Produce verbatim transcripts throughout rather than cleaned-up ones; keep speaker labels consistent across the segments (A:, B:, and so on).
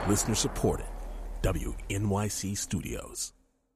A: Listener supported. W N Y C Studios.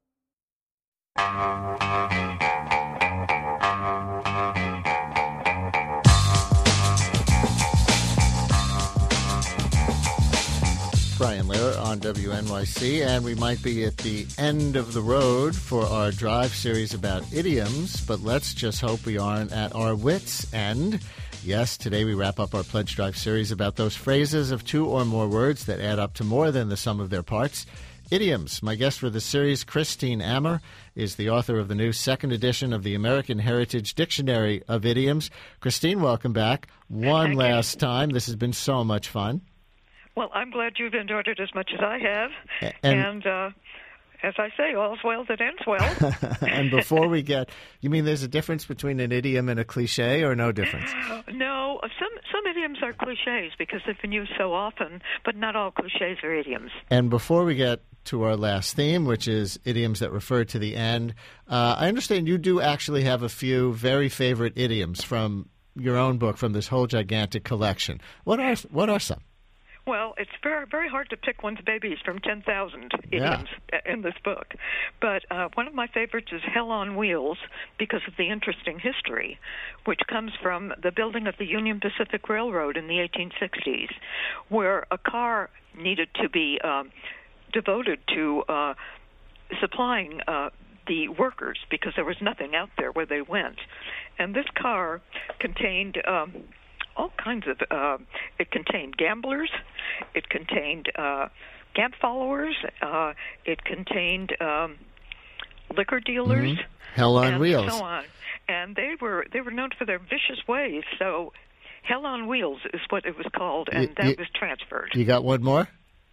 B: Brian Lehrer on W N Y C, and we might be at the end of the road for our drive series about idioms, but let's just hope we aren't at our wits' end. Yes, today we wrap up our Pledge Drive series about those phrases of two or more words that add up to more than the sum of their parts. Idioms. My guest for the series, Christine Ammer, is the author of the new second edition of the American Heritage Dictionary of Idioms. Christine, welcome back. One
C: Thank
B: last
C: you.
B: time. This has been so much fun.
C: Well, I'm glad you've enjoyed it as much as I have.
B: And,
C: and uh, as I say, all's well that ends well.
B: and before we get, you mean there's a difference between an idiom and a cliche, or no difference?
C: No, some some idioms are cliches because they've been used so often, but not all cliches are idioms.
B: And before we get to our last theme, which is idioms that refer to the end, uh, I understand you do actually have a few very favorite idioms from your own book, from this whole gigantic collection. What are what are some?
C: Well, it's very, very hard to pick one's babies from ten thousand idioms
B: Yeah.
C: in this book. But uh, one of my favorites is Hell on Wheels because of the interesting history, which comes from the building of the Union Pacific Railroad in the eighteen sixties, where a car needed to be um, devoted to uh, supplying uh, the workers because there was nothing out there where they went. And this car contained Um, all kinds of, uh, it contained gamblers, it contained uh, camp followers, uh, it contained um, liquor dealers,
B: Mm-hmm. Hell on
C: and
B: Wheels.
C: so on. And they were they were known for their vicious ways. So, Hell on Wheels is what it was called, and
B: Y-
C: that
B: y-
C: was transferred.
B: You got one more?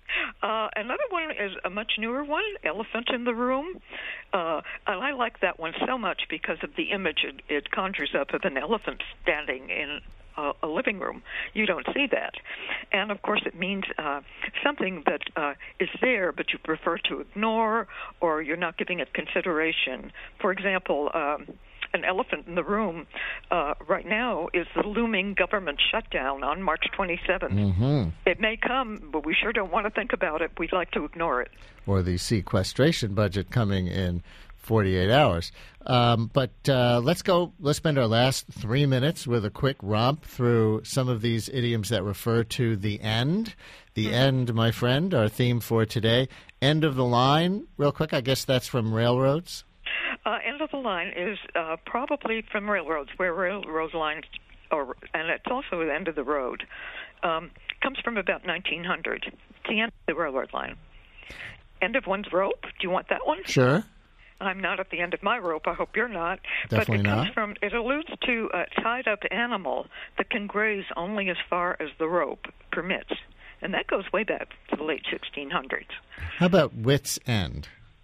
C: Uh, another one is a much newer one, Elephant in the Room. Uh, and I like that one so much because of the image it, it conjures up of an elephant standing in a, a living room. You don't see that. And, of course, it means uh, something that uh, is there but you prefer to ignore or you're not giving it consideration. For example, um, an elephant in the room uh, right now is the looming government shutdown on March twenty-seventh.
B: Mm-hmm.
C: It may come, but we sure don't want to think about it. We'd like to ignore it.
B: Or the sequestration budget coming in forty-eight hours. Um, but uh, let's go, let's spend our last three minutes with a quick romp through some of these idioms that refer to the end. The mm-hmm. end, my friend, our theme for today. End of the line, real quick, I guess that's from railroads.
C: Uh, end of the line is uh, probably from railroads, where railroad lines, or, and it's also the end of the road, um, comes from about nineteen hundred. It's the end of the railroad line. End of one's rope. Do you want that one?
B: Sure.
C: I'm not at the end of my rope. I hope you're not.
B: Definitely
C: but it comes
B: not.
C: from, it alludes to a tied-up animal that can graze only as far as the rope permits. And that goes way back to the late sixteen hundreds.
B: How about wit's end?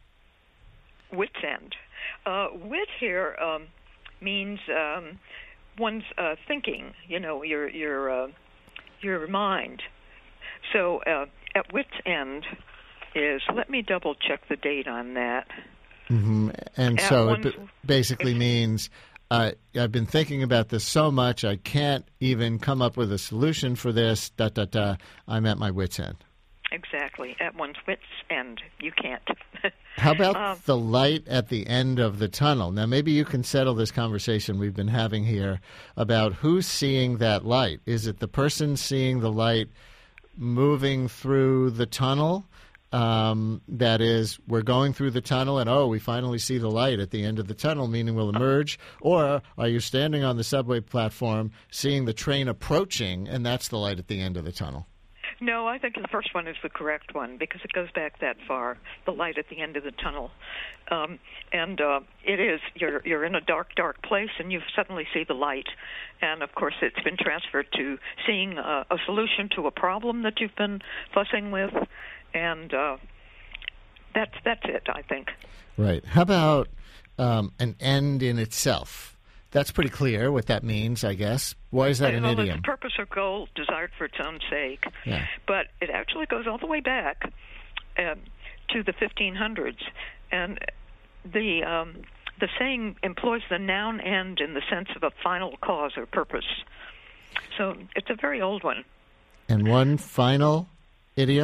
C: Wit's end. Uh, wit here um, means um, one's uh, thinking, you know, your your uh, your mind. So uh, at wit's end is, let me double check the date on that.
B: Mm-hmm. And
C: At
B: so
C: one's-
B: it b- basically means uh, I've been thinking about this so much I can't even come up with a solution for this. Da da da. I'm at my wit's end.
C: Exactly. At one's wit's end. You can't.
B: How about
C: Um,
B: the light at the end of the tunnel? Now, maybe you can settle this conversation we've been having here about who's seeing that light. Is it the person seeing the light moving through the tunnel? Um, that is, we're going through the tunnel and, oh, we finally see the light at the end of the tunnel, meaning we'll emerge. Or are you standing on the subway platform seeing the train approaching, and that's the light at the end of the tunnel?
C: No, I think the first one is the correct one because it goes back that far, the light at the end of the tunnel. Um, and uh, it is, you're, you're in a dark, dark place and you suddenly see the light. And, of course, it's been transferred to seeing uh, a solution to a problem that you've been fussing with. And uh, that's, that's it, I think.
B: Right. How about um, an end in itself? That's pretty clear what that means, I guess. Why is that an
C: well,
B: idiom?
C: It's a purpose or goal desired for its own sake.
B: Yeah.
C: But it actually goes all the way back um, to the fifteen hundreds. And the um, the saying employs the noun end in the sense of a final cause or purpose. So it's a very old one.
B: And one final idiom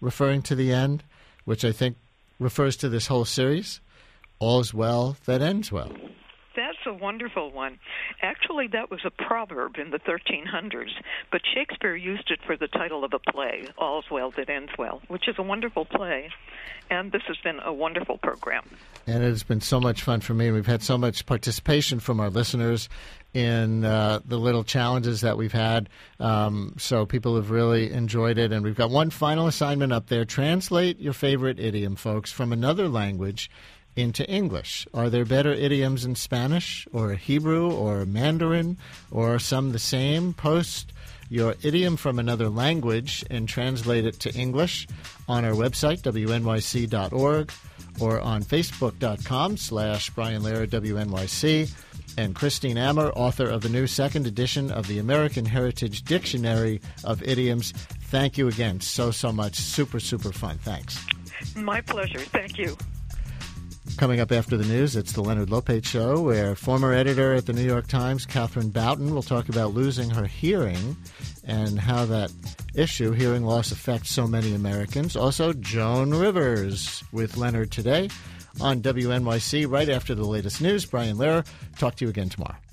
B: referring to the end, which I think refers to this whole series. All's well that ends well.
C: That's a wonderful one. Actually, that was a proverb in the thirteen hundreds, but Shakespeare used it for the title of a play, All's Well That Ends Well, which is a wonderful play, and this has been a wonderful program.
B: And it has been so much fun for me. We've had so much participation from our listeners in uh, the little challenges that we've had, um, so people have really enjoyed it. And we've got one final assignment up there. Translate your favorite idiom, folks, from another language into English. Are there better idioms in Spanish or Hebrew or Mandarin, or some the same? Post your idiom from another language and translate it to English on our website, W N Y C dot org, or on Facebook.com slash Brian Lehrer W N Y C. And Christine Ammer, author of the new second edition of the American Heritage Dictionary of Idioms. Thank you again so, so much. Super, super fun. Thanks.
C: My pleasure. Thank you.
B: Coming up after the news, it's the Leonard Lopate Show, where former editor at the New York Times, Catherine Boughton, will talk about losing her hearing and how that issue, hearing loss, affects so many Americans. Also, Joan Rivers with Leonard today on W N Y C right after the latest news. Brian Lehrer, talk to you again tomorrow.